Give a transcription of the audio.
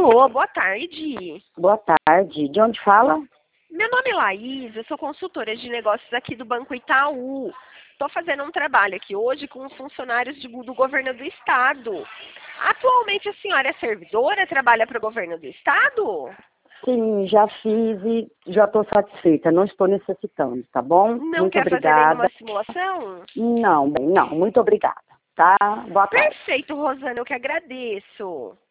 Alô, boa tarde. Boa tarde. De onde fala? Meu nome é Laís, eu sou consultora de negócios aqui do Banco Itaú. Estou fazendo um trabalho aqui hoje com os funcionários do governo do estado. Atualmente a senhora é servidora, trabalha para o governo do estado? Sim, já fiz e já estou satisfeita. Não estou necessitando, tá bom? Não Muito quer fazer obrigada. nenhuma simulação? Não, bem, não. Muito obrigada, tá? Boa tarde. Perfeito, Rosana, eu que agradeço.